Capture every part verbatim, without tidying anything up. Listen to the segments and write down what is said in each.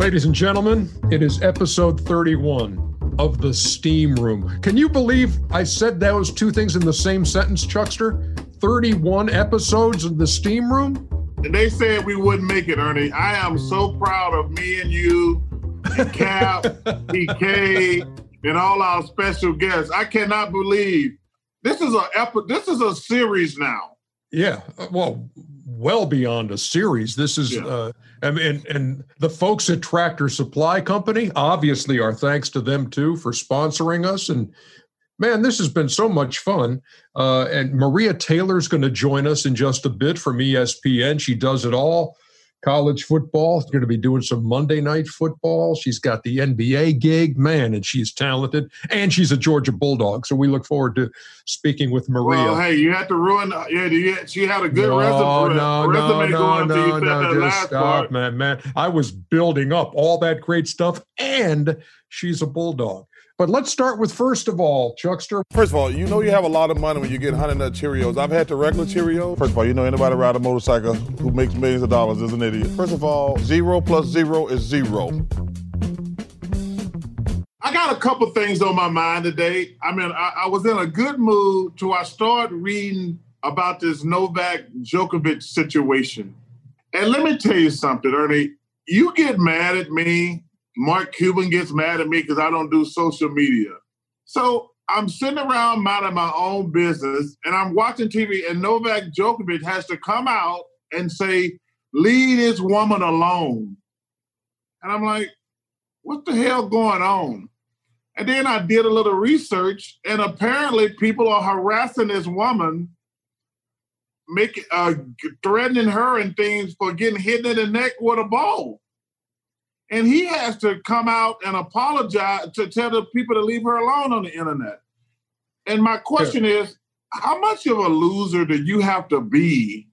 Ladies and gentlemen, it is episode thirty-one of The Steam Room. Can you believe I said those two things in the same sentence, Chuckster? thirty-one episodes of The Steam Room? And they said we wouldn't make it, Ernie. I am so proud of me and you, and Cap, P K, and all our special guests. I cannot believe this is a epi- this is a series now. Yeah, well, well beyond a series. This is, yeah. uh, I mean, and, and the folks at Tractor Supply Company, obviously our thanks to them too for sponsoring us. And man, this has been so much fun. Uh, and Maria Taylor's going to join us in just a bit from E S P N. She does it all. College football. She's going to be doing some Monday night football. She's got the N B A gig, man, and she's talented. And she's a Georgia Bulldog. So we look forward to speaking with Maria. Well, hey, you had to ruin. Yeah, you, she had a good no, resume. No, resume no, going no, until you no, said no, that just last stop, part. man, man. I was building up all that great stuff, and she's a Bulldog. But let's start with, first of all, Chuckster. First of all, you know you have a lot of money when you get Honey Nut Cheerios. I've had the regular Cheerios. First of all, you know anybody ride a motorcycle who makes millions of dollars is an idiot. First of all, zero plus zero is zero. I got a couple things on my mind today. I mean, I, I was in a good mood till I started reading about this Novak Djokovic situation. And let me tell you something, Ernie. You get mad at me. Mark Cuban gets mad at me because I don't do social media. So I'm sitting around minding my own business, and I'm watching T V, and Novak Djokovic has to come out and say, leave this woman alone. And I'm like, what the hell going on? And then I did a little research, and apparently people are harassing this woman, making, uh, threatening her and things for getting hit in the neck with a ball. And he has to come out and apologize to tell the people to leave her alone on the internet. And my question yeah. is, how much of a loser do you have to be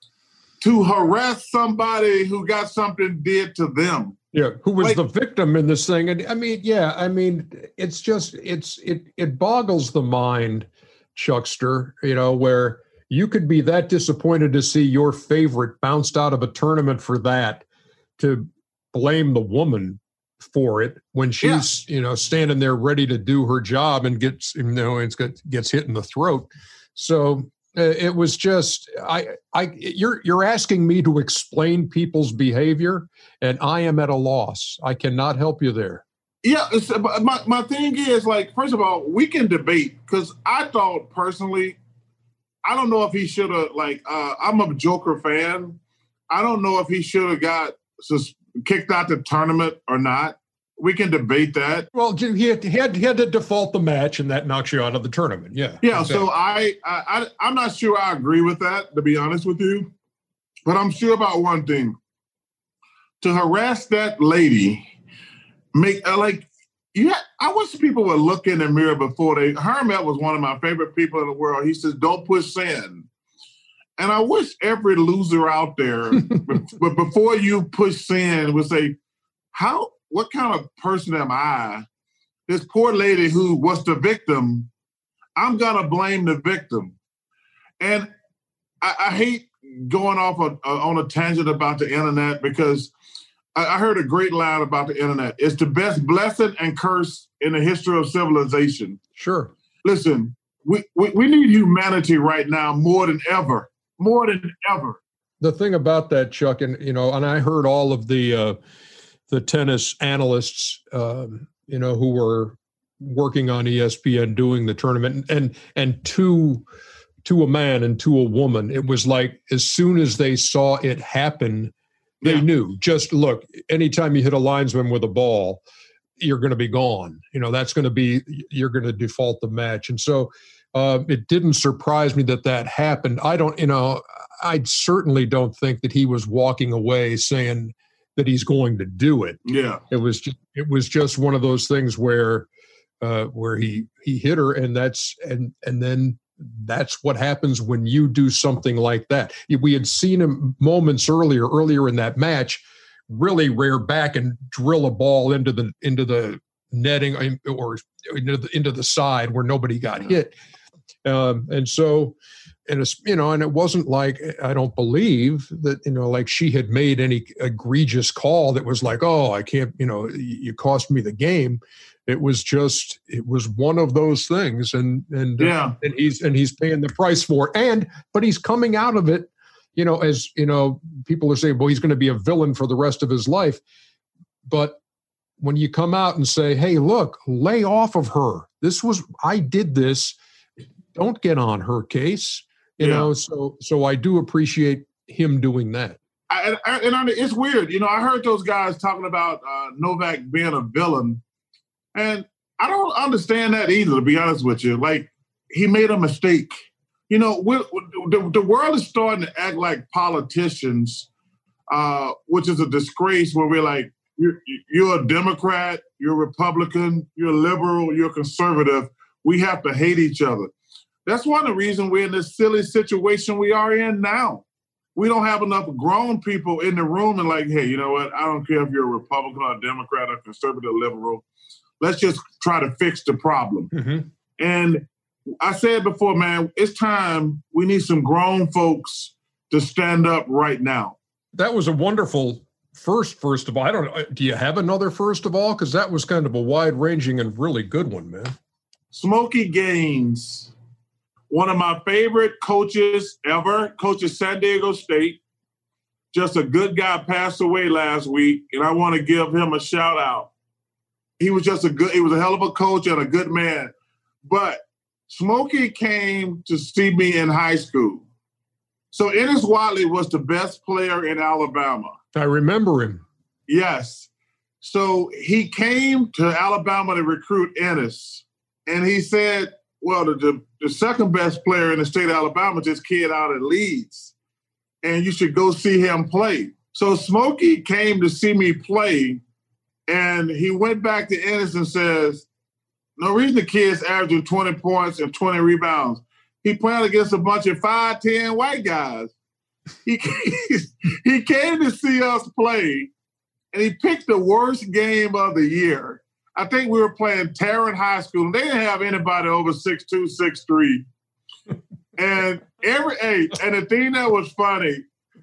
to harass somebody who got something did to them? Yeah, who was like, the victim in this thing. And I mean, yeah, I mean, it's just, it's, it, it boggles the mind, Chuckster, you know, where you could be that disappointed to see your favorite bounced out of a tournament for that, to blame the woman for it when she's, yeah. you know, standing there ready to do her job and gets, you know, it's got, gets hit in the throat. So uh, it was just, I, I, you're, you're asking me to explain people's behavior, and I am at a loss. I cannot help you there. Yeah. It's, my, my thing is, like, first of all, we can debate, because I thought personally, I don't know if he should have, like, uh, I'm a Joker fan. I don't know if he should have got sus- kicked out the tournament or not. We can debate that. Well, he had, he had, he had to default the match, and that knocks you out of the tournament. Yeah. Yeah. Exactly. So I, I, I'm not sure I agree with that, to be honest with you. But I'm sure about one thing. To harass that lady, make uh, like, yeah, I wish people would look in the mirror before they. Hermet was one of my favorite people in the world. He says, "Don't push sand." And I wish every loser out there, but before you push sand, would say, "How? What kind of person am I? This poor lady who was the victim. I'm gonna blame the victim." And I, I hate going off a, a, on a tangent about the internet, because I, I heard a great line about the internet. It's the best blessing and curse in the history of civilization. Sure. Listen, we, we, we need humanity right now more than ever. More than ever. The thing about that, Chuck, and you know, and I heard all of the uh, the tennis analysts, um, you know, who were working on E S P N doing the tournament, and and to to a man and to a woman, it was like as soon as they saw it happen, they yeah. knew. Just look, anytime you hit a linesman with a ball, you're going to be gone. You know, that's going to be you're going to default the match, and so. Uh, it didn't surprise me that that happened. I don't, you know, I certainly don't think that he was walking away saying that he's going to do it. Yeah, it was just, it was just one of those things where, uh, where he he hit her, and that's and and then that's what happens when you do something like that. We had seen him moments earlier, earlier in that match, really rear back and drill a ball into the into the netting or into the, into the side where nobody got hit. Um, and so and it's, you know, and it wasn't like, I don't believe that, you know, like she had made any egregious call that was like, oh, I can't, you know, you cost me the game. It was just, it was one of those things. And, and, yeah. uh, and he's, and he's paying the price for it. And, but he's coming out of it, you know, as, you know, people are saying, well, he's going to be a villain for the rest of his life. But when you come out and say, hey, look, lay off of her. This was, I did this. Don't get on her case. You yeah. know, so so I do appreciate him doing that. I, I, and I, it's weird. You know, I heard those guys talking about uh, Novak being a villain. And I don't understand that either, to be honest with you. Like, he made a mistake. You know, we're, the, the world is starting to act like politicians, uh, which is a disgrace where we're like, you're, you're a Democrat, you're a Republican, you're a liberal, you're a conservative. We have to hate each other. That's one of the reasons we're in this silly situation we are in now. We don't have enough grown people in the room and like, hey, you know what? I don't care if you're a Republican or a Democrat or conservative liberal. Let's just try to fix the problem. Mm-hmm. And I said before, man, it's time. We need some grown folks to stand up right now. That was a wonderful first, first of all. I don't know. Do you have another first of all? Because that was kind of a wide-ranging and really good one, man. Smokey Gaines. One of my favorite coaches ever, coaches San Diego State. Just a good guy, passed away last week, and I want to give him a shout out. He was just a good, he was a hell of a coach and a good man. But Smokey came to see me in high school. So Ennis Whatley was the best player in Alabama. I remember him. Yes. So he came to Alabama to recruit Ennis, and he said, well, the, the, the second best player in the state of Alabama is this kid out at Leeds, and you should go see him play. So Smokey came to see me play, and he went back to Ennis and says, no reason the kid's averaging twenty points and twenty rebounds. He playing against a bunch of five ten white guys. He, he came to see us play, and he picked the worst game of the year. I think we were playing Tarrant High School, and they didn't have anybody over six two, six three. And every hey, and the thing that was funny,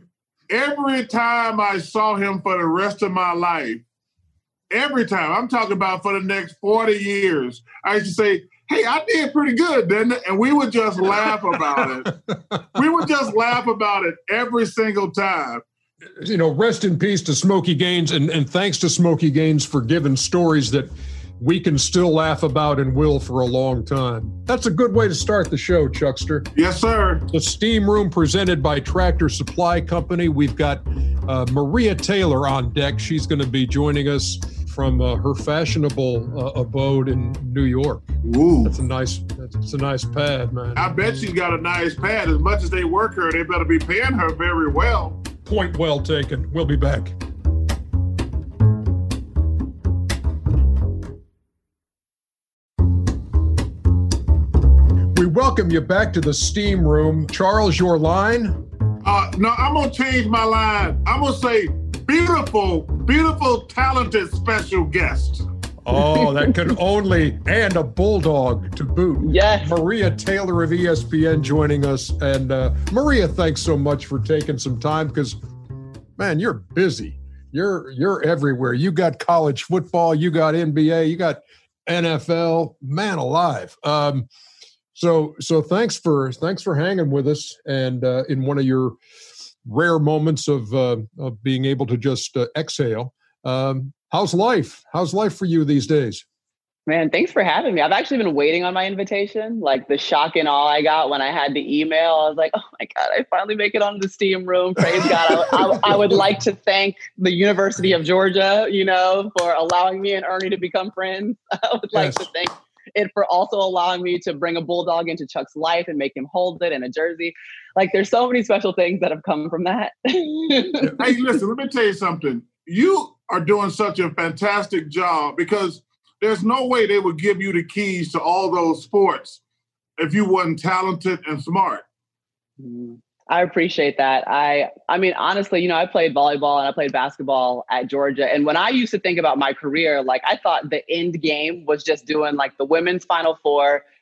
every time I saw him for the rest of my life, every time, I'm talking about for the next forty years, I used to say, hey, I did pretty good, didn't I? And we would just laugh about it. We would just laugh about it every single time. You know, rest in peace to Smokey Gaines, and, and thanks to Smokey Gaines for giving stories that we can still laugh about and will for a long time. That's a good way to start the show, Chuckster. Yes, sir. The Steam Room presented by Tractor Supply Company. We've got uh, Maria Taylor on deck. She's going to be joining us from uh, her fashionable uh, abode in New York. Ooh. That's a nice, that's a nice pad, man. I bet she's got a nice pad. As much as they work her, they better be paying her very well. Point well taken. We'll be back. We welcome you back to the Steam Room. Charles, your line? Uh, no, I'm going to change my line. I'm going to say beautiful, beautiful, talented special guest. Oh, that can only, and a bulldog to boot. Yes. Maria Taylor of E S P N joining us. And uh, Maria, thanks so much for taking some time because, man, you're busy. You're you're everywhere. You got college football, you got N B A, you got N F L. Man alive. Um, so so thanks for thanks for hanging with us, and uh, in one of your rare moments of uh, of being able to just uh, exhale. Um, how's life? How's life for you these days? Man, thanks for having me. I've actually been waiting on my invitation. Like the shock and awe I got when I had the email, I was like, oh my God, I finally make it onto the Steam Room. Praise God. I, I, I would like to thank the University of Georgia, you know, for allowing me and Ernie to become friends. I would like yes. to thank it for also allowing me to bring a bulldog into Chuck's life and make him hold it in a jersey. Like there's so many special things that have come from that. Hey, listen, let me tell you something. You are doing such a fantastic job because there's no way they would give you the keys to all those sports if you wasn't talented and smart. I appreciate that. I I mean, honestly, you know, I played volleyball and I played basketball at Georgia. And when I used to think about my career, like I thought the end game was just doing like the women's Final Four,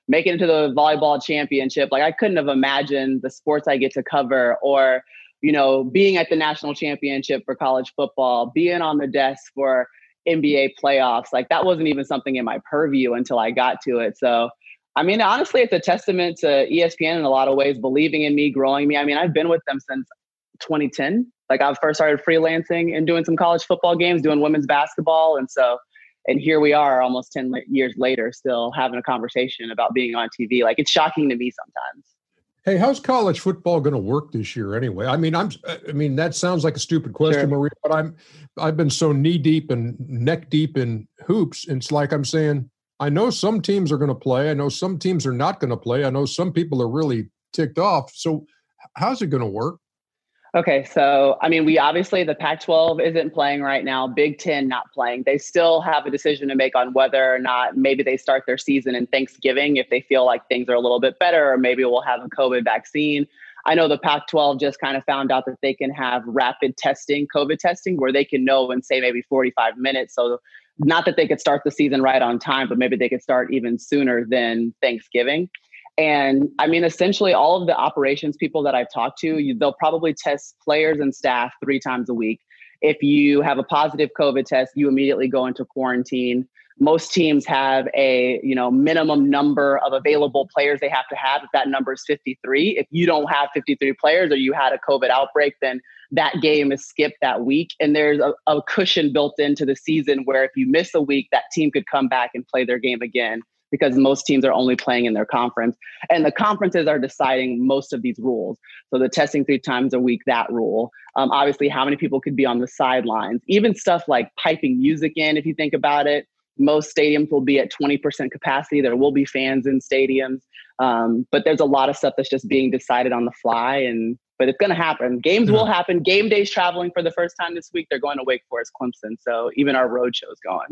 making it to the volleyball championship. Like I couldn't have imagined the sports I get to cover, or, you know, being at the national championship for college football, being on the desk for N B A playoffs. Like that wasn't even something in my purview until I got to it. So, I mean, honestly, it's a testament to E S P N in a lot of ways, believing in me, growing me. I mean, I've been with them since twenty ten. Like I first started freelancing and doing some college football games, doing women's basketball. And so, and here we are almost ten years later, still having a conversation about being on T V. Like it's shocking to me sometimes. Hey, how's college football going to work this year anyway? I mean, I'm, I mean, that sounds like a stupid question, sure. Maria, but I'm, I've been so knee deep and neck deep in hoops. It's like I'm saying, I know some teams are going to play. I know some teams are not going to play. I know some people are really ticked off. So how's it going to work? Okay, so, I mean, we obviously, the Pac twelve isn't playing right now. Big Ten not playing. They still have a decision to make on whether or not maybe they start their season in Thanksgiving if they feel like things are a little bit better, or maybe we'll have a COVID vaccine. I know the Pac twelve just kind of found out that they can have rapid testing, COVID testing, where they can know in, say, maybe forty-five minutes. So not that they could start the season right on time, but maybe they could start even sooner than Thanksgiving. And I mean, essentially all of the operations people that I've talked to, you, they'll probably test players and staff three times a week. If you have a positive COVID test, you immediately go into quarantine. Most teams have a, you know, minimum number of available players they have to have. If that number is fifty-three, if you don't have fifty-three players or you had a COVID outbreak, then that game is skipped that week. And there's a, a cushion built into the season where if you miss a week, that team could come back and play their game again, because most teams are only playing in their conference. And the conferences are deciding most of these rules. So the testing three times a week, that rule. Um, obviously, how many people could be on the sidelines. Even stuff like piping music in, if you think about it. Most stadiums will be at twenty percent capacity. There will be fans in stadiums. Um, but there's a lot of stuff that's just being decided on the fly. And But it's going to happen. Games yeah. will happen. Game Day's traveling for the first time this week. They're going to Wake Forest, Clemson. So even our road show is going.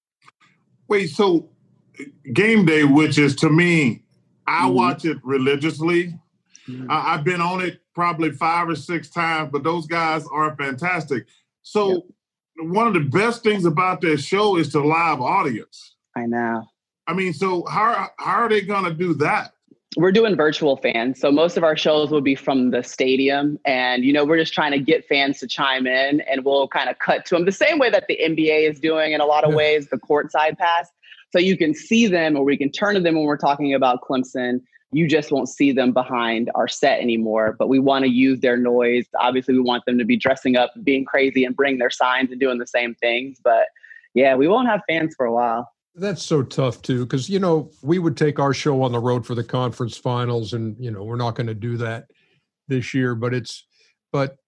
Wait, so Game Day, which is to me, I mm-hmm. watch it religiously. Mm-hmm. I, I've been on it probably five or six times, but those guys are fantastic. So yep. one of the best things about their show is the live audience. I know. I mean, so how how are they going to do that? We're doing virtual fans. So most of our shows will be from the stadium. And, you know, we're just trying to get fans to chime in, and we'll kind of cut to them the same way that the N B A is doing in a lot of yeah. ways, the courtside pass. So you can see them, or we can turn to them when we're talking about Clemson. You just won't see them behind our set anymore, but we want to use their noise. Obviously, we want them to be dressing up, being crazy, and bring their signs and doing the same things. But yeah, we won't have fans for a while. That's so tough too, because, you know, we would take our show on the road for the conference finals, and, you know, we're not going to do that this year, but it's, but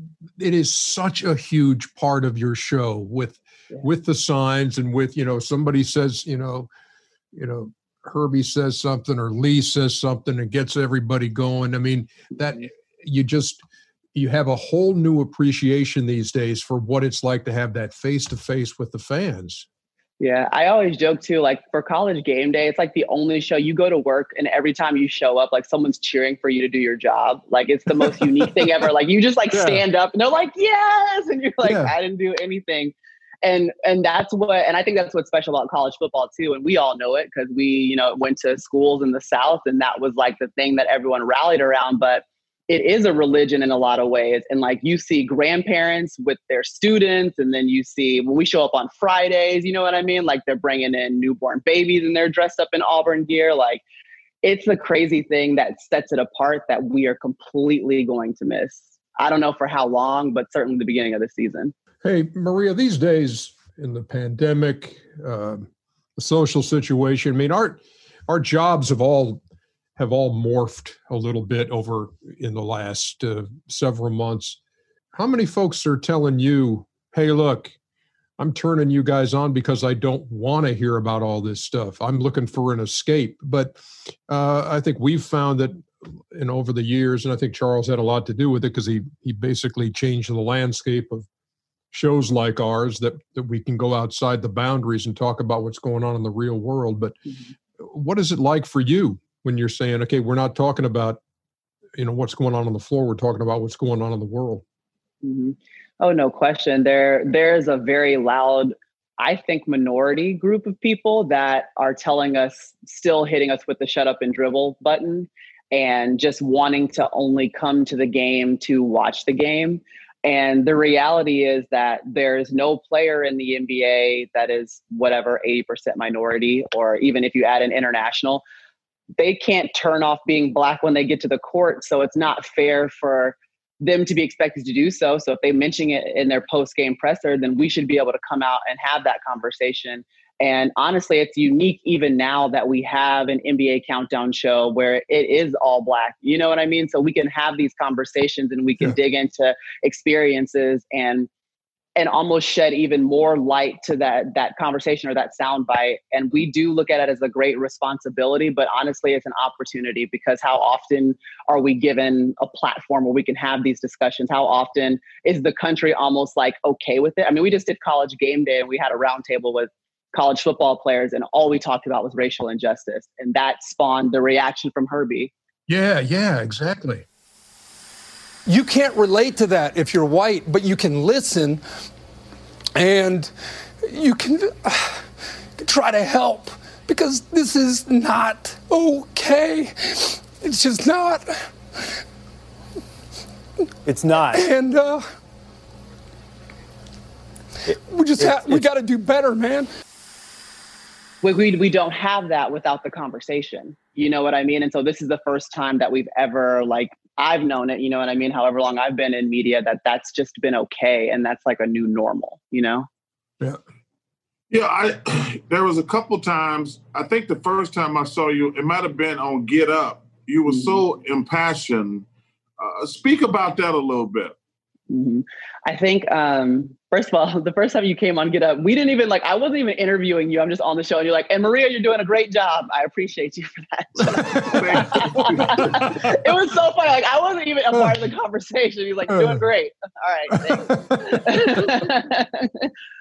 it is such a huge part of your show with, yeah. with the signs, and with, you know, somebody says, you know, you know, Herbie says something or Lee says something and gets everybody going. I mean, that you just, you have a whole new appreciation these days for what it's like to have that face-to-face with the fans. Yeah, I always joke too, like for College Game Day, it's like the only show you go to work, and every time you show up, like someone's cheering for you to do your job. Like it's the most unique thing ever. Like you just like yeah. stand up and they're like, yes. And you're like, yeah. I didn't do anything. And and that's what, and I think that's what's special about college football too. And we all know it because we, you know, went to schools in the South, and that was like the thing that everyone rallied around. But it is a religion in a lot of ways. And like you see grandparents with their students, and then you see when we show up on Fridays, you know what I mean? Like they're bringing in newborn babies and they're dressed up in Auburn gear. Like it's a crazy thing that sets it apart that we are completely going to miss. I don't know for how long, but certainly the beginning of the season. Hey, Maria, these days in the pandemic, uh, the social situation, I mean, our our jobs have all have all morphed a little bit over in the last uh, several months. How many folks are telling you, hey, look, I'm turning you guys on because I don't want to hear about all this stuff. I'm looking for an escape. But uh, I think we've found that you know, over the years, and I think Charles had a lot to do with it because he he basically changed the landscape of shows like ours, that, that we can go outside the boundaries and talk about what's going on in the real world. But mm-hmm. what is it like for you when you're saying, okay, we're not talking about, you know, what's going on on the floor, we're talking about what's going on in the world? Mm-hmm. Oh, no question. There, there's a very loud I think, minority group of people that are telling us, still hitting us with the shut up and dribble button and just wanting to only come to the game to watch the game. And the reality is that there's no player in the N B A that is whatever, eighty percent minority, or even if you add an international, they can't turn off being Black when they get to the court. So it's not fair for them to be expected to do so. So if they mention it in their post-game presser, then we should be able to come out and have that conversation. And honestly, it's unique even now that we have an N B A countdown show where it is all Black. You know what I mean? So we can have these conversations and we can yeah. dig into experiences and and almost shed even more light to that that conversation or that soundbite. And we do look at it as a great responsibility, but honestly, it's an opportunity, because how often are we given a platform where we can have these discussions? How often is the country almost like okay with it? I mean, we just did College Game Day and we had a roundtable with college football players, and all we talked about was racial injustice. And that spawned the reaction from Herbie. Yeah, yeah, exactly. You can't relate to that if you're white, but you can listen and you can uh, try to help, because this is not okay. It's just not. It's not. And uh, it, we just have, we got to do better, man. We, we we don't have that without the conversation. You know what I mean? And so this is the first time that we've ever, like, I've known it, you know what I mean? However long I've been in media, that that's just been okay. And that's like a new normal, you know? Yeah. Yeah, I there was a couple times, I think the first time I saw you, it might have been on Get Up. You were mm-hmm. so impassioned. Uh, speak about that a little bit. Mm-hmm. I think, um, first of all, the first time you came on Get Up, we didn't even like, I wasn't even interviewing you. I'm just on the show and you're like, and Maria, you're doing a great job. I appreciate you for that. It was so funny. Like, I wasn't even a part of the conversation. He was like, doing great. All right. Thanks.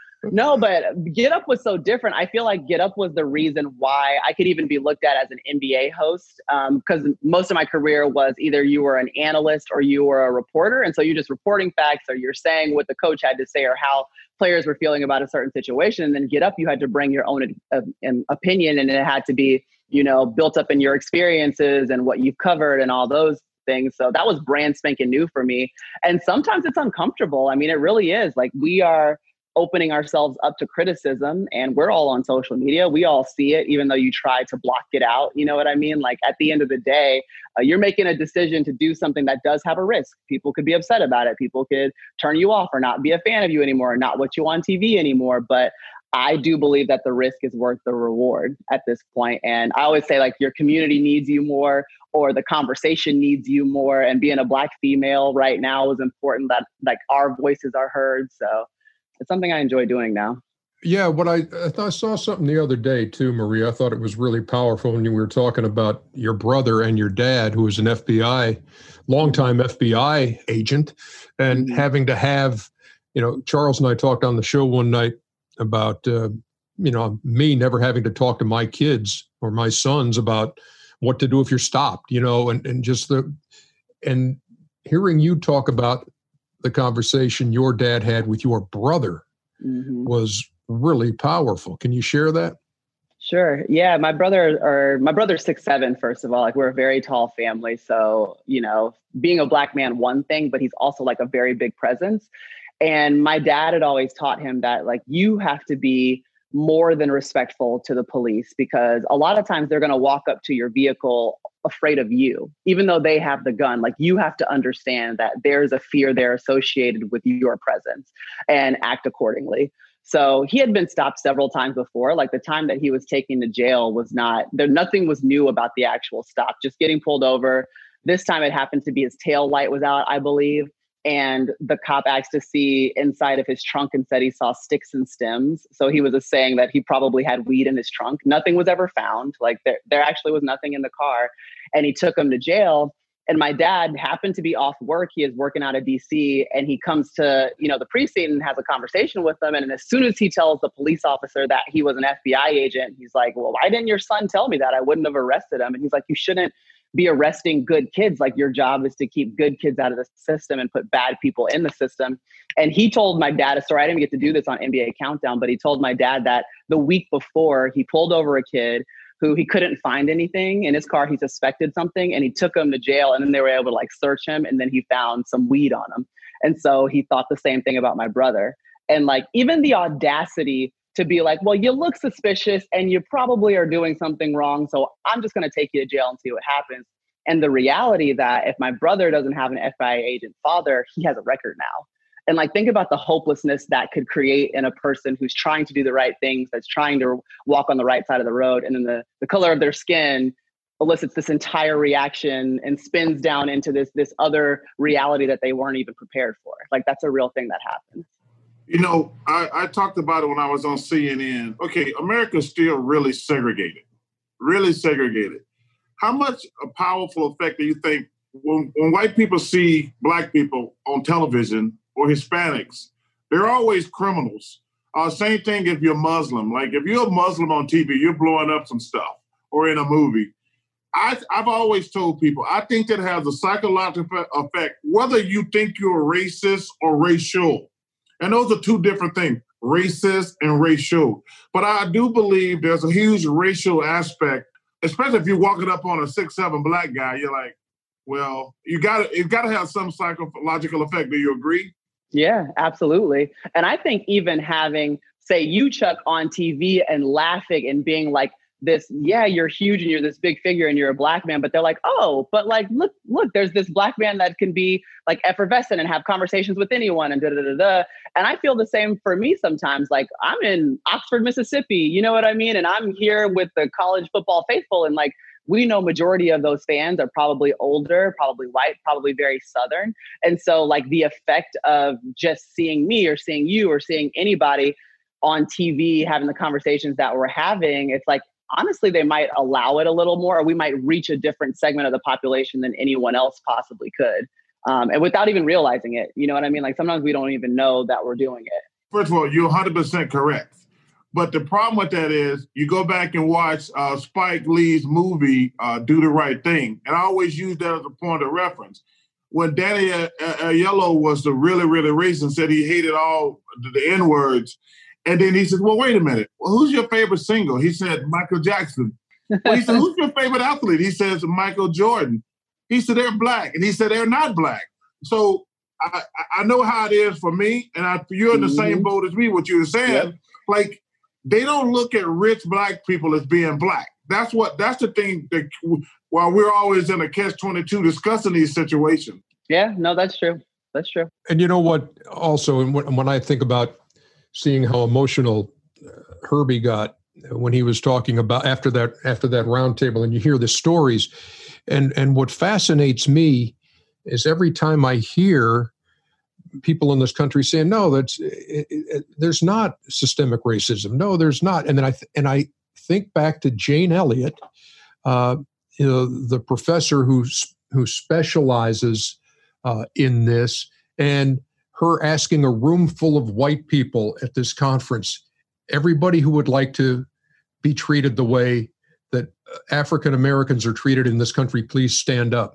No, but Get Up was so different. I feel like Get Up was the reason why I could even be looked at as an N B A host, because um, most of my career was either you were an analyst or you were a reporter. And so you're just reporting facts, or you're saying what the coach had to say or how players were feeling about a certain situation. And then Get Up, you had to bring your own uh, opinion, and it had to be, you know, built up in your experiences and what you've covered and all those things. So that was brand spanking new for me. And sometimes it's uncomfortable. I mean, it really is. Like, we are opening ourselves up to criticism, and we're all on social media. We all see it, even though you try to block it out. You know what I mean? Like, at the end of the day, uh, you're making a decision to do something that does have a risk. People could be upset about it. People could turn you off or not be a fan of you anymore, or not watch you on T V anymore. But I do believe that the risk is worth the reward at this point. And I always say, like, your community needs you more, or the conversation needs you more. And being a Black female right now is important, that like our voices are heard. So it's something I enjoy doing now. Yeah, what I, I, thought I saw something the other day too, Maria. I thought it was really powerful when you were talking about your brother and your dad, who was an F B I, longtime F B I agent, and mm-hmm. having to have, you know, Charles and I talked on the show one night about, uh, you know, me never having to talk to my kids or my sons about what to do if you're stopped, you know, and, and just the, and hearing you talk about the conversation your dad had with your brother mm-hmm. was really powerful. Can you share that? Sure. Yeah. My brother, or my brother's six, seven, first of all. Like, we're a very tall family. So, you know, being a Black man, one thing, but he's also like a very big presence. And my dad had always taught him that, like, you have to be more than respectful to the police, because a lot of times they're going to walk up to your vehicle afraid of you, even though they have the gun. Like, you have to understand that there's a fear there associated with your presence, and act accordingly. So he had been stopped several times before. Like, the time that he was taken to jail was not there. Nothing was new about the actual stop, just getting pulled over. This time it happened to be his tail light was out, I believe. And the cop asked to see inside of his trunk and said he saw sticks and stems. So he was just saying that he probably had weed in his trunk. Nothing was ever found. Like, there, there actually was nothing in the car. And he took him to jail. And my dad happened to be off work. He is working out of D C, and he comes to, you know, the precinct and has a conversation with them. And as soon as he tells the police officer that he was an F B I agent, he's like, well, why didn't your son tell me that? I wouldn't have arrested him. And he's like, you shouldn't be arresting good kids. Like, your job is to keep good kids out of the system and put bad people in the system. And he told my dad a story. I didn't get to do this on N B A Countdown, but he told my dad that the week before, he pulled over a kid who he couldn't find anything in his car. He suspected something, and he took him to jail, and then they were able to like search him, and then he found some weed on him. And so he thought the same thing about my brother. And like, even the audacity to be like, well, you look suspicious and you probably are doing something wrong, so I'm just going to take you to jail and see what happens. And the reality that if my brother doesn't have an F B I agent father, he has a record now. And like, think about the hopelessness that could create in a person who's trying to do the right things, that's trying to walk on the right side of the road. And then the, the color of their skin elicits this entire reaction and spins down into this, this other reality that they weren't even prepared for. Like, that's a real thing that happens. You know, I, I talked about it when I was on C N N. Okay, America's still really segregated, really segregated. How much a powerful effect do you think when, when white people see black people on television or Hispanics, they're always criminals. Uh, same thing if you're Muslim. Like, if you're a Muslim on T V, you're blowing up some stuff, or in a movie. I, I've always told people, I think that has a psychological effect, whether you think you're racist or racial. And those are two different things, racist and racial. But I do believe there's a huge racial aspect, especially if you're walking up on a six, seven black guy. You're like, well, you got to, you got to have some psychological effect. Do you agree? Yeah, absolutely. And I think even having, say, you, Chuck, on T V and laughing and being like this, yeah, you're huge and you're this big figure and you're a black man, but they're like, oh, but like, look, look, there's this black man that can be like effervescent and have conversations with anyone and da da da da. And I feel the same for me sometimes. Like, I'm in Oxford, Mississippi, you know what I mean? And I'm here with the college football faithful, and like, we know majority of those fans are probably older, probably white, probably very Southern. And so like, the effect of just seeing me or seeing you or seeing anybody on T V having the conversations that we're having, it's like, honestly, they might allow it a little more, or we might reach a different segment of the population than anyone else possibly could. Um, and without even realizing it, you know what I mean? Like, sometimes we don't even know that we're doing it. First of all, you're one hundred percent correct. But the problem with that is, you go back and watch uh, Spike Lee's movie, uh, Do the Right Thing. And I always use that as a point of reference. When Danny Aiello was the really, really racist, said he hated all the N-words. And then he said, well, wait a minute. Well, who's your favorite single? He said, Michael Jackson. Well, he said, who's your favorite athlete? He says, Michael Jordan. He said, they're black. And he said, they're not black. So I, I know how it is for me. And I, you're in the mm-hmm. same boat as me, what you were saying. Yep. Like, they don't look at rich black people as being black. That's what, that's the thing that while we're always in a catch twenty-two discussing these situations. Yeah, no, that's true. That's true. And you know what, also, and when, when I think about seeing how emotional Herbie got when he was talking about after that, after that roundtable, and you hear the stories, and, and what fascinates me is every time I hear people in this country saying, no, that's it, it, there's not systemic racism. No, there's not. And then I th- and I think back to Jane Elliott, uh, you know, the professor who who specializes uh, in this, and her asking a room full of white people at this conference, everybody who would like to be treated the way that African Americans are treated in this country, please stand up.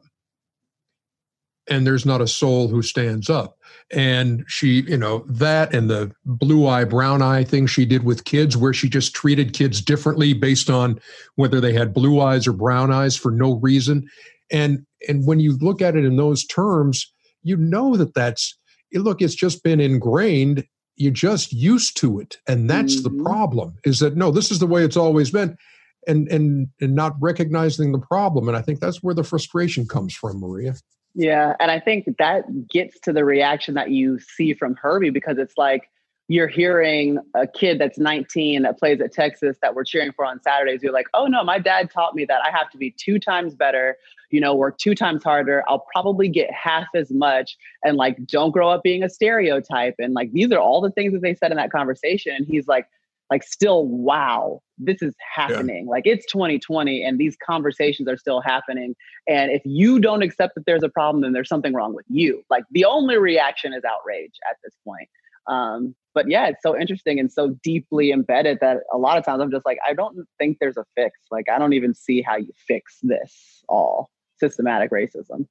And there's not a soul who stands up. And she, you know, that and the blue eye, brown eye thing she did with kids, where she just treated kids differently based on whether they had blue eyes or brown eyes for no reason. And, and when you look at it in those terms, you know that that's, look, it's just been ingrained. You're just used to it. And that's mm-hmm. the problem, is that, no, this is the way it's always been. And, and, and not recognizing the problem. And I think that's where the frustration comes from, Maria. Yeah. And I think that gets to the reaction that you see from Herbie, because it's like, you're hearing a kid that's nineteen that plays at Texas that we're cheering for on Saturdays. You're like, oh no, my dad taught me that I have to be two times better, you know, work two times harder. I'll probably get half as much, and like, don't grow up being a stereotype. And like, these are all the things that they said in that conversation. And he's like, like still, wow, this is happening. Yeah. Like, it's twenty twenty and these conversations are still happening. And if you don't accept that there's a problem, then there's something wrong with you. Like, the only reaction is outrage at this point. Um, but yeah, it's so interesting and so deeply embedded that a lot of times I'm just like, I don't think there's a fix. Like, I don't even see how you fix this all. systematic racism.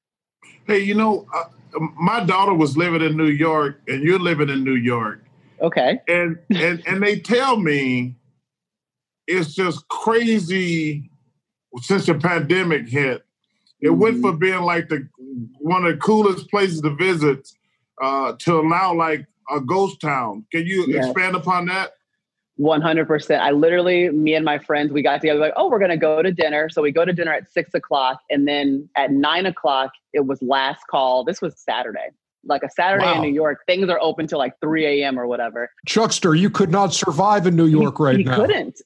Hey, you know, uh, my daughter was living in New York, and you're living in New York. Okay. And and and they tell me it's just crazy since the pandemic hit. It mm-hmm. went from being like the one of the coolest places to visit uh, to now like a ghost town. Can you yes. expand upon that? one hundred percent. I literally, me and my friends, we got together like, oh, we're going to go to dinner. So we go to dinner at six o'clock. And then at nine o'clock, it was last call. This was Saturday. Like a Saturday wow. in New York, things are open till like three a.m. or whatever. Chuckster, you could not survive in New York right you now. You couldn't.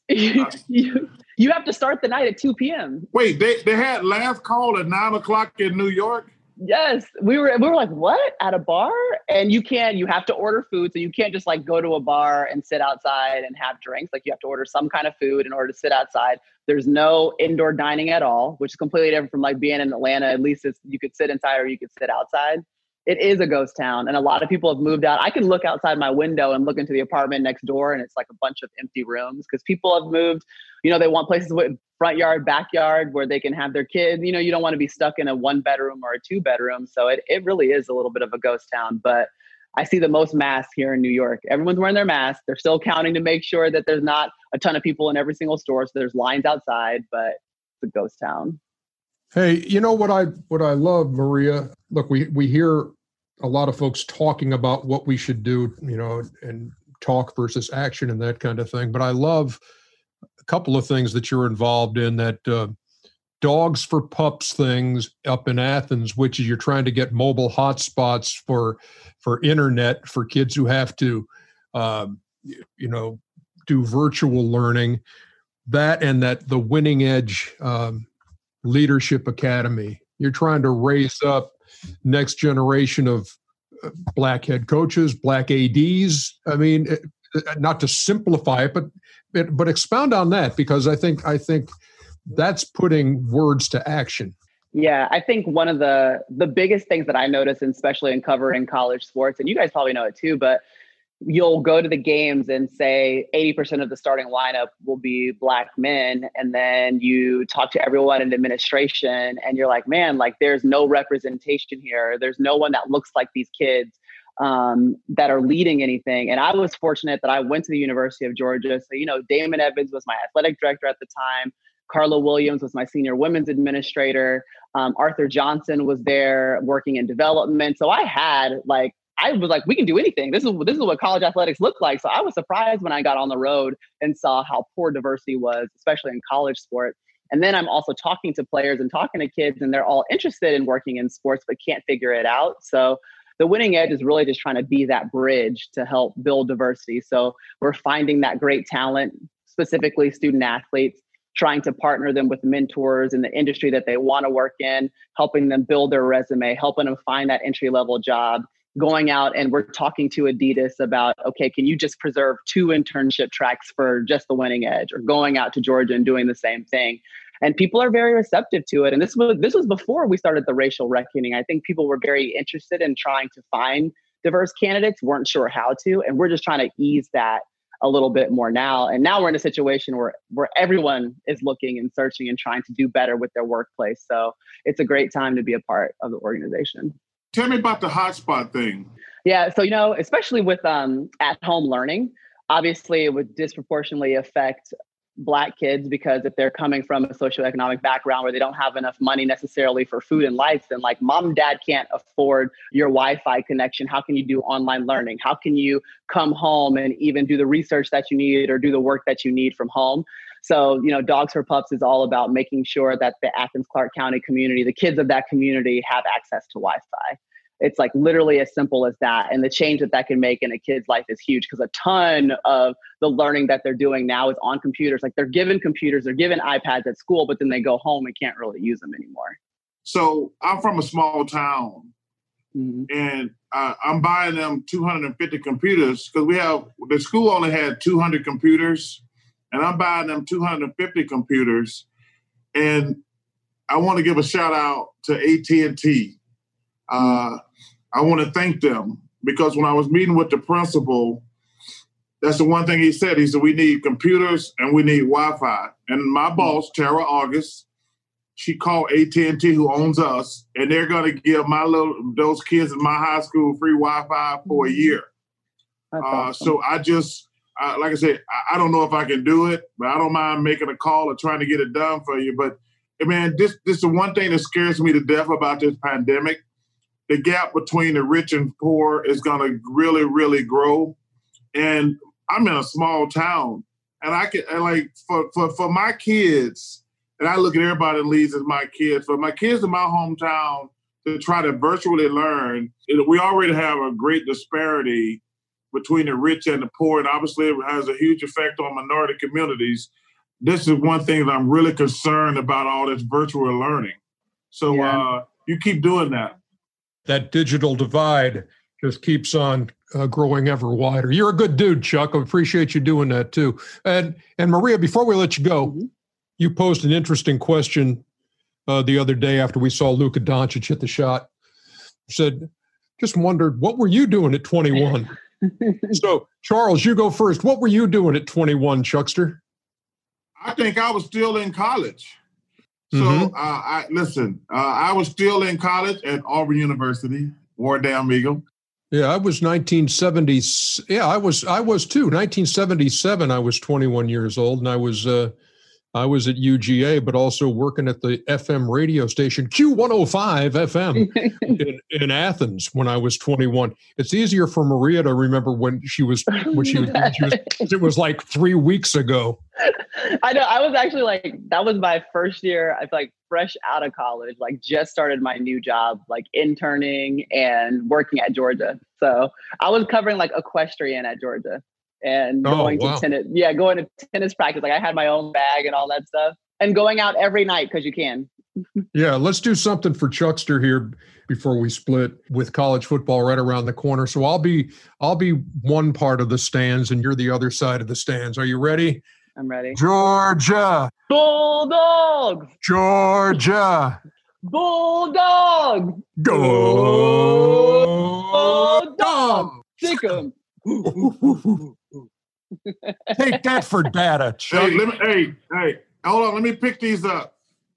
you, you have to start the night at two p.m. Wait, they, they had last call at nine o'clock in New York? Yes, we were we were like, what? At a bar? And you can't, you have to order food. So you can't just like go to a bar and sit outside and have drinks. Like you have to order some kind of food in order to sit outside. There's no indoor dining at all, which is completely different from like being in Atlanta. At least it's, you could sit inside or you could sit outside. It is a ghost town. And a lot of people have moved out. I can look outside my window and look into the apartment next door and it's like a bunch of empty rooms because people have moved. You know, they want places with front yard, backyard where they can have their kids. You know, you don't want to be stuck in a one bedroom or a two bedroom. So it, it really is a little bit of a ghost town. But I see the most masks here in New York. Everyone's wearing their masks. They're still counting to make sure that there's not a ton of people in every single store. So there's lines outside, but it's a ghost town. Hey, you know what I what I love, Maria? Look, we we hear a lot of folks talking about what we should do, you know, and talk versus action and that kind of thing. But I love a couple of things that you're involved in, that uh, Dogs for Pups things up in Athens, which is you're trying to get mobile hotspots for for internet for kids who have to, um, you know, do virtual learning. That and that the Winning Edge um, Leadership Academy. You're trying to raise up next generation of Black head coaches, Black A Ds. I mean, not to simplify it, but but expound on that, because I think I think that's putting words to action. Yeah, I think one of the the biggest things that I notice, and especially in covering college sports, and you guys probably know it too, but you'll go to the games and say eighty percent of the starting lineup will be Black men. And then you talk to everyone in administration and you're like, man, like there's no representation here. There's no one that looks like these kids um, that are leading anything. And I was fortunate that I went to the University of Georgia. So, you know, Damon Evans was my athletic director at the time. Carla Williams was my senior women's administrator. Um, Arthur Johnson was there working in development. So I had like, I was like, we can do anything. This is this is what college athletics look like. So I was surprised when I got on the road and saw how poor diversity was, especially in college sport. And then I'm also talking to players and talking to kids, and they're all interested in working in sports, but can't figure it out. So the Winning Edge is really just trying to be that bridge to help build diversity. So we're finding that great talent, specifically student athletes, trying to partner them with mentors in the industry that they want to work in, helping them build their resume, helping them find that entry-level job. Going out and we're talking to Adidas about, okay, can you just preserve two internship tracks for just the Winning Edge, or going out to Georgia and doing the same thing. And people are very receptive to it. And this was this was before we started the racial reckoning. I think people were very interested in trying to find diverse candidates, weren't sure how to. And we're just trying to ease that a little bit more now. And now we're in a situation where, where everyone is looking and searching and trying to do better with their workplace. So it's a great time to be a part of the organization. Tell me about the hotspot thing. Yeah. So, you know, especially with um, at-home learning, obviously it would disproportionately affect Black kids, because if they're coming from a socioeconomic background where they don't have enough money necessarily for food and lights, then like mom and dad can't afford your Wi-Fi connection. How can you do online learning? How can you come home and even do the research that you need or do the work that you need from home? So, you know, Dogs for Pups is all about making sure that the Athens-Clarke County community, the kids of that community, have access to Wi-Fi. It's like literally as simple as that. And the change that that can make in a kid's life is huge, because a ton of the learning that they're doing now is on computers. Like they're given computers, they're given iPads at school, but then they go home and can't really use them anymore. So I'm from a small town, mm-hmm. and uh, I'm buying them two hundred fifty computers, because we have, the school only had two hundred computers. And I'm buying them two hundred fifty computers. And I want to give a shout out to A T and T. Uh, I want to thank them, because when I was meeting with the principal, that's the one thing he said. He said, we need computers and we need Wi-Fi. And my boss, Tara August, she called A T and T, who owns us, and they're going to give my little those kids in my high school free Wi-Fi for a year. That's uh, awesome. So I just, uh, like I said, I, I don't know if I can do it, but I don't mind making a call or trying to get it done for you. But man, this this is the one thing that scares me to death about this pandemic. The gap between the rich and poor is going to really, really grow. And I'm in a small town, and I can and like for, for, for my kids, and I look at everybody that leads as my kids, for my kids in my hometown to try to virtually learn, we already have a great disparity between the rich and the poor, and obviously it has a huge effect on minority communities. This is one thing that I'm really concerned about, all this virtual learning. So Yeah. uh, you keep doing that. That digital divide just keeps on uh, growing ever wider. You're a good dude, Chuck. I appreciate you doing that too. And and Maria, before we let you go, Mm-hmm. you posed an interesting question uh, the other day after we saw Luka Doncic hit the shot. You said, just wondered, what were you doing at twenty-one? So, Charles, you go first. What were you doing at twenty-one, Chuckster? I think I was still in college. So, Mhm. uh, I listen, uh, I was still in college at Auburn University, Wardam Eagle. Yeah, I was nineteen seventy. Yeah, I was. I was too. nineteen seventy-seven. I was twenty-one years old, and I was. Uh, I was at U G A, but also working at the F M radio station Q one oh five F M in, in Athens when I was twenty-one. It's easier for Maria to remember when she was when she was. When she was it was like three weeks ago. I know. I was actually like, that was my first year. I feel like fresh out of college, like just started my new job, like interning and working at Georgia. So I was covering like equestrian at Georgia and Oh, going wow. to tennis. Yeah, going to tennis practice. Like I had my own bag and all that stuff, and going out every night because you can. Yeah, let's do something for Chuckster here before we split, with college football right around the corner. So I'll be I'll be one part of the stands, and you're the other side of the stands. Are you ready? I'm ready. Georgia, Bulldogs! Georgia, Bulldogs! go Bulldogs! Sick 'em. Take that for data, Chuck. Hey, let me, hey, hey, hold on. Let me pick these up.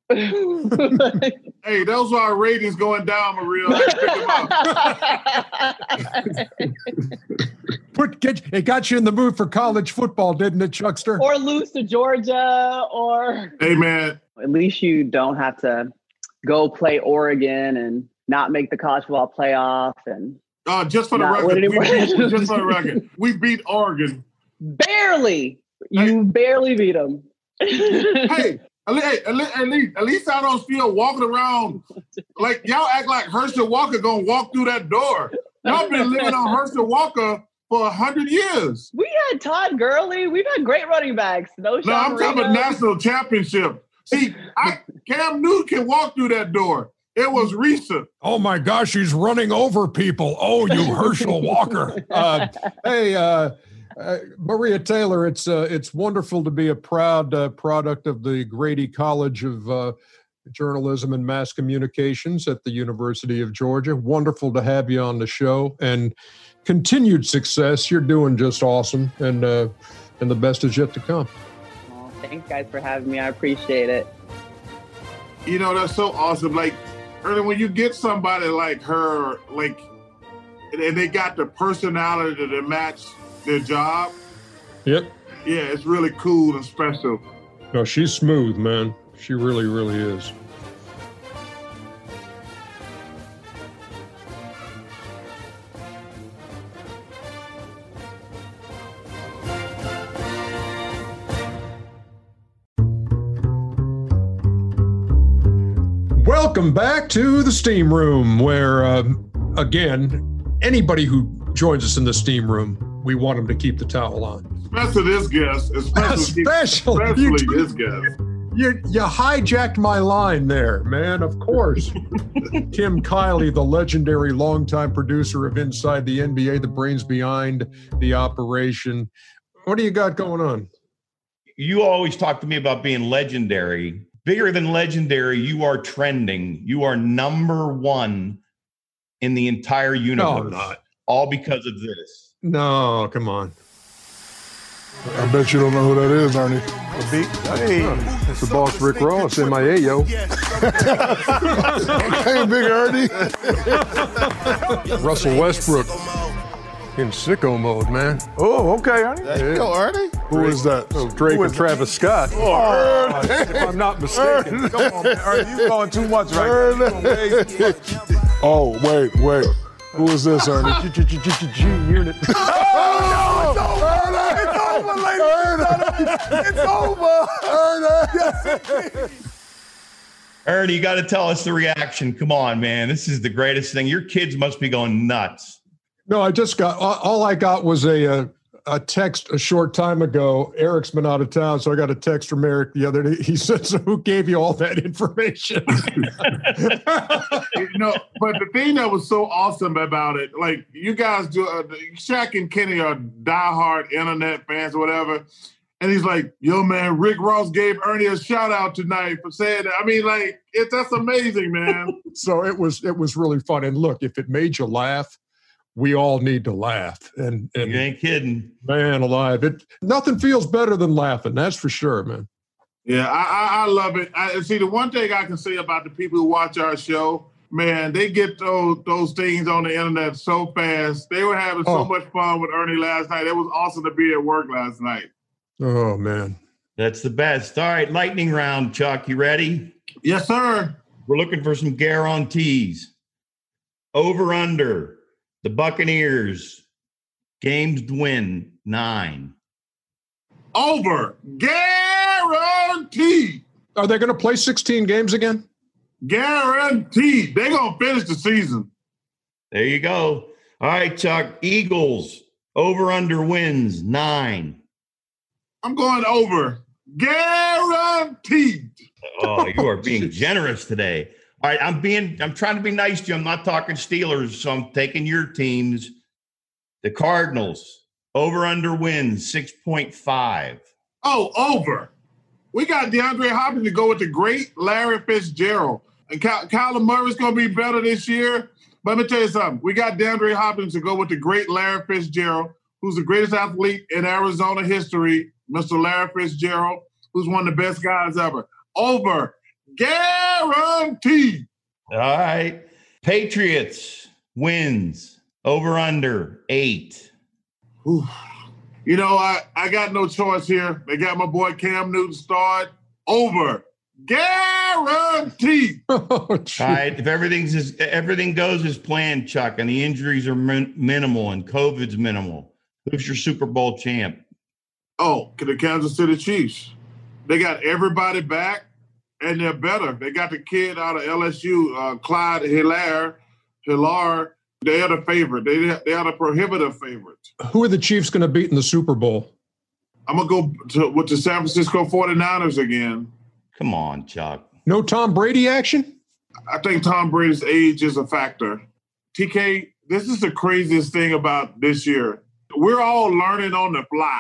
Hey, those are our ratings going down, Maria. I can pick them up. Put get, it got you in the mood for college football, didn't it, Chuckster? Or lose to Georgia, or Hey, man. at least you don't have to go play Oregon and not make the college football playoff. And Uh, just for the Not record, we winning beat, anymore. just for the record, we beat Oregon. barely, you barely beat them. Hey, at least, at least, at least, at least I don't feel walking around like y'all act like Herschel Walker gonna walk through that door. Y'all been living on Herschel Walker for a hundred years. We had Todd Gurley. We've had great running backs. No, No, I'm talking about national championship. See, I, Cam Newton can walk through that door. It was recent. Oh my gosh, he's running over people. Oh, you Herschel Walker. Uh, hey, uh, uh, Maria Taylor, it's uh, it's wonderful to be a proud uh, product of the Grady College of uh, Journalism and Mass Communications at the University of Georgia. Wonderful to have you on the show, and continued success. You're doing just awesome, and uh, and the best is yet to come. Oh, thanks, guys, for having me. I appreciate it. You know, that's so awesome. Like, early when you get somebody like her, like, and they got the personality to match their job, Yep. yeah, it's really cool and special. No, she's smooth, man. She really, really is. Welcome back to the Steam Room, where, uh, again, anybody who joins us in the Steam Room, we want them to keep the towel on. Especially this guest, especially, Especially, especially you, this guest. you, you hijacked my line there, man, of course. Tim Kiley, the legendary longtime producer of Inside the N B A, the brains behind the operation. What do you got going on? You always talk to me about being legendary. Bigger than legendary, you are trending. You are number one in the entire universe. No, I'm not. All because of this. No, come on. I bet you don't know who that is, Ernie. Hey, it's the boss, Rick Ross, M I A, yo. Okay, Big Ernie. Russell Westbrook in sicko mode, man. Oh, okay, Ernie. There you go, Ernie. Who is that? Oh, Drake Who and is Travis Scott. Oh, Ernie. If I'm not mistaken. Come on, man. Ernie, you going too much right now. You going way too much. Oh, wait, wait. Who is this, Ernie? G Unit. Oh, no, it's over, ladies and gentlemen. It's over. Ernie. Ernie, you got to tell us the reaction. Come on, man. This is the greatest thing. Your kids must be going nuts. No, I just got, all I got was a, a, a text a short time ago. Eric's been out of town, so I got a text from Eric the other day. He said, so who gave you all that information? You know, but the thing that was so awesome about it, like you guys do, uh, Shaq and Kenny are diehard internet fans or whatever. And he's like, yo, man, Rick Ross gave Ernie a shout out tonight for saying that. I mean, like, it, that's amazing, man. So it was, it was really fun. And look, if it made you laugh, we all need to laugh. And, and You ain't kidding. man alive, it nothing feels better than laughing. That's for sure, man. Yeah, I, I, I love it. I, see, the one thing I can say about the people who watch our show, man, they get those those things on the internet so fast. They were having so Oh. much fun with Ernie last night. It was awesome to be at work last night. Oh, man. That's the best. All right, lightning round, Chuck. You ready? Yes, sir. We're looking for some guarantees. Over under. The Buccaneers. Games to win. Nine. Over. Guaranteed. Are they going to play sixteen games again? Guaranteed. They're going to finish the season. There you go. All right, Chuck. Eagles. Over under wins. Nine. I'm going over. Guaranteed. Oh, you are being generous today. All right, I'm being, I'm trying to be nice to you. I'm not talking Steelers, so I'm taking your teams. The Cardinals, over under wins, six point five. Oh, over. We got DeAndre Hopkins to go with the great Larry Fitzgerald. And Ky- Kyler Murray's going to be better this year. But let me tell you something. We got DeAndre Hopkins to go with the great Larry Fitzgerald, who's the greatest athlete in Arizona history, Mister Larry Fitzgerald, who's one of the best guys ever. Over. Guaranteed. All right. Patriots, wins, over under, eight. Ooh. You know, I, I got no choice here. They got my boy Cam Newton started. Over. Guaranteed. Oh, All right. If everything's as, everything goes as planned, Chuck, and the injuries are min- minimal and COVID's minimal, who's your Super Bowl champ? Oh, the Kansas City Chiefs. They got everybody back, and they're better. They got the kid out of L S U, uh, Clyde Hilaire. Hilaire. They are the favorite. They, they are the prohibitive favorite. Who are the Chiefs going to beat in the Super Bowl? I'm going to go to, with the San Francisco forty-niners again. Come on, Chuck. No Tom Brady action? I think Tom Brady's age is a factor. T K, this is the craziest thing about this year. We're all learning on the fly.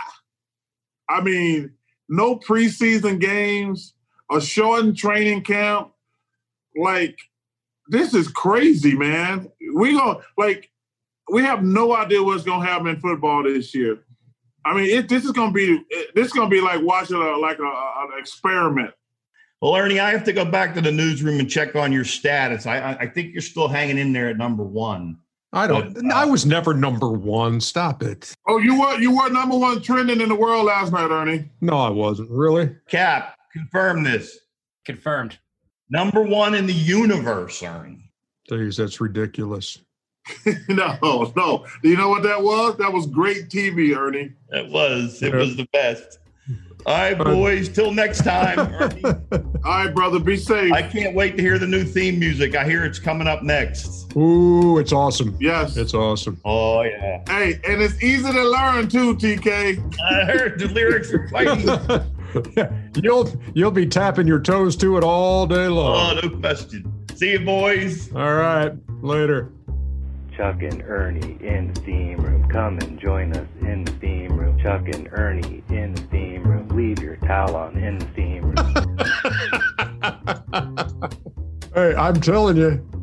I mean, no preseason games, a shortened training camp. Like, this is crazy, man. We going like we have no idea what's gonna happen in football this year. I mean, it, this is gonna be this is gonna be like watching a, like a, a, an experiment. Well, Ernie, I have to go back to the newsroom and check on your status. I, I, I think you're still hanging in there at number one. I don't. But, uh, I was never number one. Stop it. Oh, you were you were number one trending in the world last night, Ernie. No, I wasn't. Really? Cap, confirm this. Confirmed. Number one in the universe, Ernie. Jeez, that's ridiculous. no, no. Do you know what that was? That was great T V, Ernie. It was. It was the best. All right, boys. Till next time, Ernie. All right, brother. Be safe. I can't wait to hear the new theme music. I hear it's coming up next. Ooh, it's awesome. Yes. It's awesome. Oh, yeah. Hey, and it's easy to learn too, T K. I heard the lyrics are fighting. you'll you'll be tapping your toes to it all day long. Oh, no question. See you, boys. All right. Later. Chuck and Ernie in the steam room. Come and join us in the steam room. Chuck and Ernie in the steam room. Leave your towel on in the steam room. Hey, I'm telling you,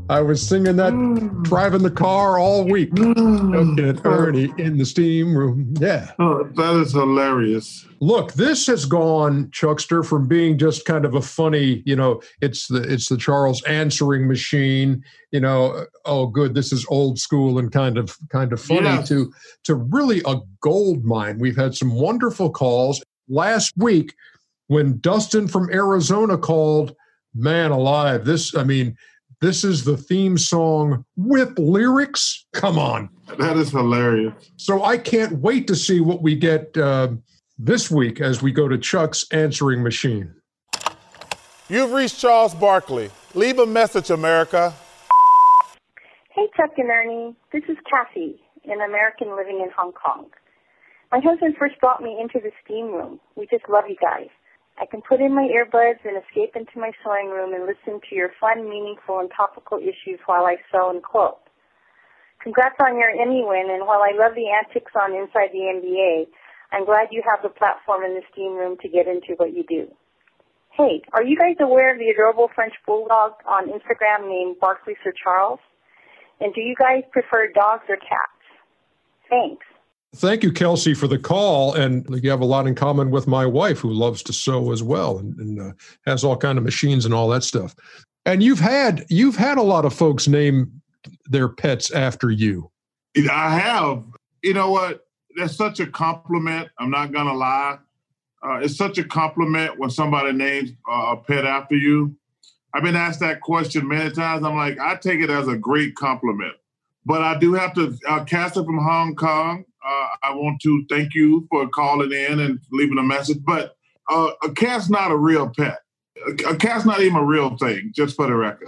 I was singing that driving the car all week. Chuck and Ernie in the steam room. Yeah. Oh, that is hilarious. Look, this has gone, Chuckster, from being just kind of a funny, you know, it's the it's the Charles answering machine, you know, oh good, this is old school and kind of kind of funny Yes. to to really a gold mine. We've had some wonderful calls. Last week, when Dustin from Arizona called, man alive, this, I mean, this is the theme song with lyrics. Come on. That is hilarious. So I can't wait to see what we get uh, this week as we go to Chuck's answering machine. You've reached Charles Barkley. Leave a message, America. Hey, Chuck and Ernie. This is Kathy, an American living in Hong Kong. My husband first brought me into the steam room. We just love you guys. I can put in my earbuds and escape into my sewing room and listen to your fun, meaningful, and topical issues while I sew and quote. Congrats on your Emmy win, and while I love the antics on Inside the N B A, I'm glad you have the platform in the steam room to get into what you do. Hey, are you guys aware of the adorable French bulldog on Instagram named Barkley Sir Charles? And do you guys prefer dogs or cats? Thanks. Thank you, Kelsey, for the call. And you have a lot in common with my wife, who loves to sew as well and, and uh, has all kind of machines and all that stuff. And you've had you've had a lot of folks name their pets after you. I have. You know what? That's such a compliment. I'm not going to lie. Uh, it's such a compliment when somebody names uh, a pet after you. I've been asked that question many times. I'm like, I take it as a great compliment. But I do have to, uh, Cassie from Hong Kong, uh, I want to thank you for calling in and leaving a message. But uh, a cat's not a real pet. A, a cat's not even a real thing, just for the record.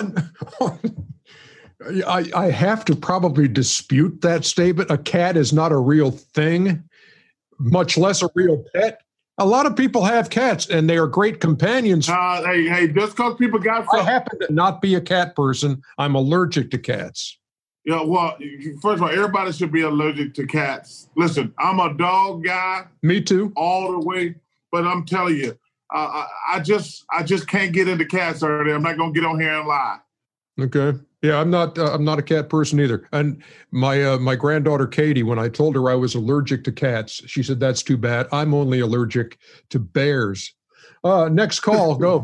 I, I have to probably dispute that statement. A cat is not a real thing, much less a real pet. A lot of people have cats, and they are great companions. Uh, hey, hey, just because people got some... I happen to not be a cat person. I'm allergic to cats. Yeah, well, first of all, everybody should be allergic to cats. Listen, I'm a dog guy. Me too. All the way. But I'm telling you, uh, I, I just I just can't get into cats already. I'm not going to get on here and lie. Okay. Yeah, I'm not. Uh, I'm not a cat person either. And my uh, my granddaughter Katie, when I told her I was allergic to cats, she said, "That's too bad. I'm only allergic to bears." Uh, next call, go.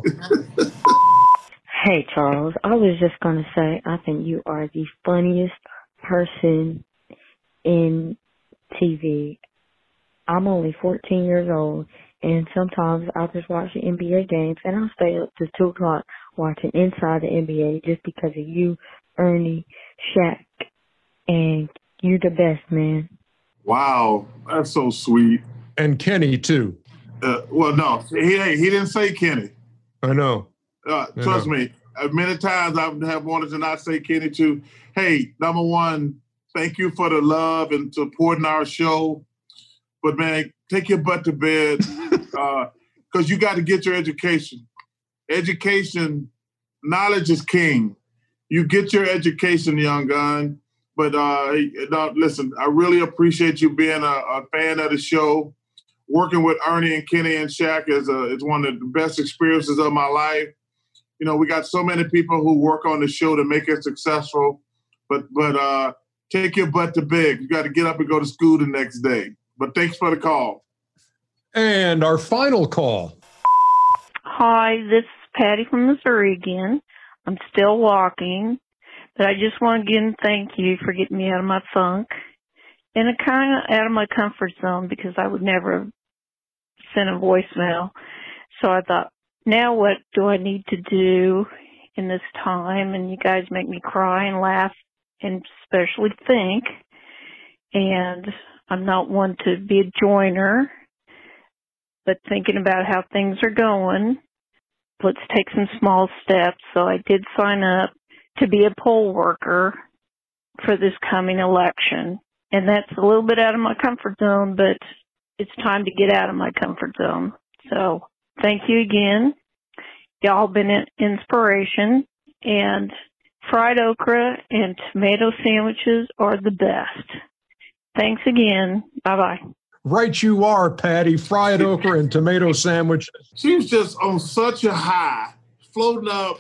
Hey, Charles. I was just going to say, I think you are the funniest person in T V. I'm only fourteen years old, and sometimes I just watch the N B A games, and I'll stay up to two o'clock watching Inside the N B A just because of you, Ernie, Shaq, and you the best, man. Wow, that's so sweet. And Kenny, too. Uh, well, no, he he didn't say Kenny. I know. Uh, I trust know. me, uh, many times I have wanted to not say Kenny too. Hey, number one, thank you for the love and supporting our show. But man, take your butt to bed because uh, you got to get your education. Education, knowledge is king. You get your education, young gun. But uh, hey, no, listen, I really appreciate you being a, a fan of the show. Working with Ernie and Kenny and Shaq is a, it's one of the best experiences of my life. You know, we got so many people who work on the show to make it successful. But but uh, take your butt to bed. You got to get up and go to school the next day. But thanks for the call. And our final call. Hi, this is Patty from Missouri again. I'm still walking, but I just want to again thank you for getting me out of my funk and a kind of out of my comfort zone because I would never have sent a voicemail. So I thought, now what do I need to do in this time? And you guys make me cry and laugh and especially think. And I'm not one to be a joiner, but thinking about how things are going, let's take some small steps. So I did sign up to be a poll worker for this coming election. And that's a little bit out of my comfort zone, but it's time to get out of my comfort zone. So thank you again. Y'all been an inspiration. And fried okra and tomato sandwiches are the best. Thanks again. Bye-bye. Right you are, Patty. Fried okra and tomato sandwiches. She was just on such a high, floating up,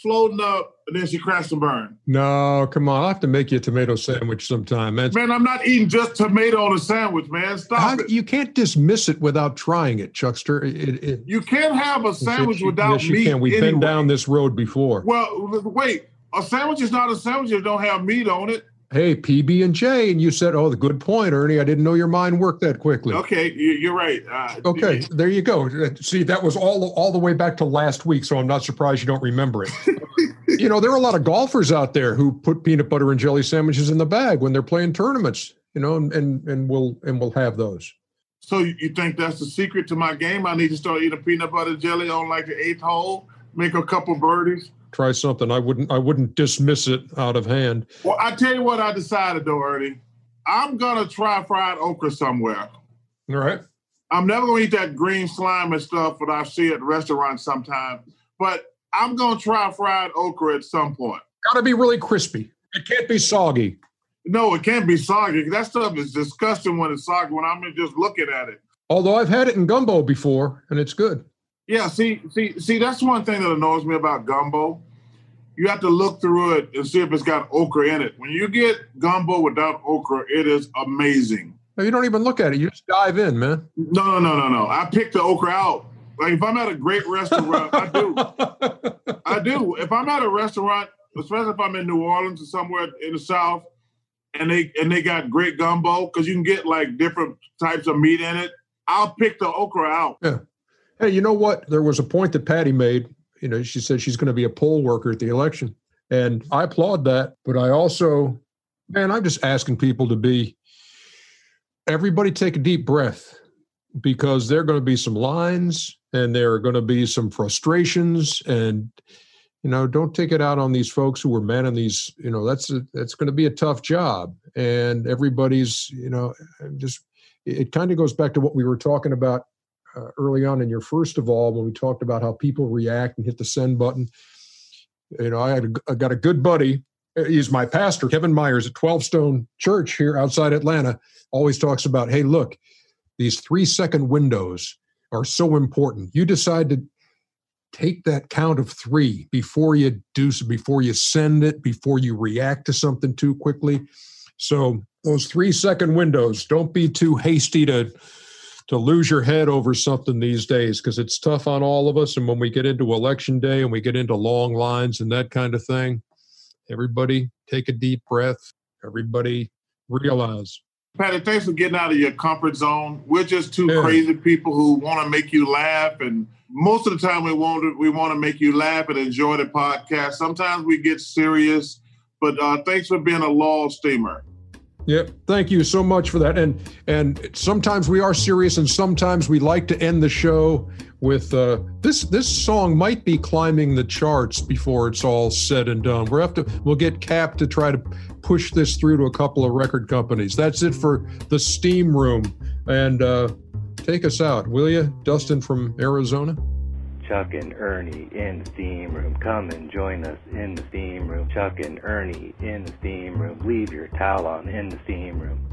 floating up, and then she crashed and burned. No, come on. I'll have to make you a tomato sandwich sometime, man. Man, I'm not eating just tomato on a sandwich, man. Stop How, it. You can't dismiss it without trying it, Chuckster. It, it, you can't have a sandwich yes, without yes, you meat. Can. We've anyway. been down this road before. Well, wait. A sandwich is not a sandwich if it don't have meat on it. Hey, P B and J, and you said, oh, the good point, Ernie. I didn't know your mind worked that quickly. Okay, you're right. Uh, okay, there you go. See, that was all all the way back to last week, so I'm not surprised you don't remember it. You know, there are a lot of golfers out there who put peanut butter and jelly sandwiches in the bag when they're playing tournaments, you know, and and, and we'll and we'll have those. So you think that's the secret to my game? I need to start eating peanut butter jelly on like the eighth hole, make a couple birdies. Try something. I wouldn't. I wouldn't dismiss it out of hand. Well, I tell you what, I decided though, Ernie. I'm gonna try fried okra somewhere. All right. I'm never gonna eat that green slime and stuff that I see at restaurants sometimes, but I'm gonna try fried okra at some point. Got to be really crispy. It can't be soggy. No, it can't be soggy. That stuff is disgusting when it's soggy. When I'm just looking at it. Although I've had it in gumbo before, and it's good. Yeah, see, see, see. That's one thing that annoys me about gumbo. You have to look through it and see if it's got okra in it. When you get gumbo without okra, it is amazing. No, you don't even look at it. You just dive in, man. No, no, no, no, no. I pick the okra out. Like if I'm at a great restaurant, I do. I do. If I'm at a restaurant, especially if I'm in New Orleans or somewhere in the South, and they and they got great gumbo, because you can get like different types of meat in it, I'll pick the okra out. Yeah. Hey, you know what? There was a point that Patty made. You know, she said she's going to be a poll worker at the election. And I applaud that. But I also, man, I'm just asking people to be, everybody take a deep breath, because there are going to be some lines and there are going to be some frustrations. And, you know, don't take it out on these folks who are manning these, you know, that's, a, that's going to be a tough job. And everybody's, you know, just, it kind of goes back to what we were talking about Uh, early on in your first of all, when we talked about how people react and hit the send button. You know, I, had a, I got a good buddy. He's my pastor, Kevin Myers at twelve Stone Church here outside Atlanta, always talks about, hey, look, these three second windows are so important. You decide to take that count of three before you do, before you send it, before you react to something too quickly. So those three second windows, don't be too hasty to to lose your head over something these days, because it's tough on all of us. And when we get into election day and we get into long lines and that kind of thing, everybody take a deep breath. Everybody realize. Patty, thanks for getting out of your comfort zone. We're just two Yeah. crazy people who want to make you laugh. And most of the time we want to, we want to make you laugh and enjoy the podcast. Sometimes we get serious, but uh, thanks for being a law steamer. Yep. Thank you so much for that. And and sometimes we are serious, and sometimes we like to end the show with uh, this. This song might be climbing the charts before it's all said and done. We'll have to. We'll get Cap to try to push this through to a couple of record companies. That's it for the Steam Room. And uh, take us out, will you, Dustin from Arizona? Chuck and Ernie in the steam room. Come and join us in the steam room. Chuck and Ernie in the steam room. Leave your towel on in the steam room.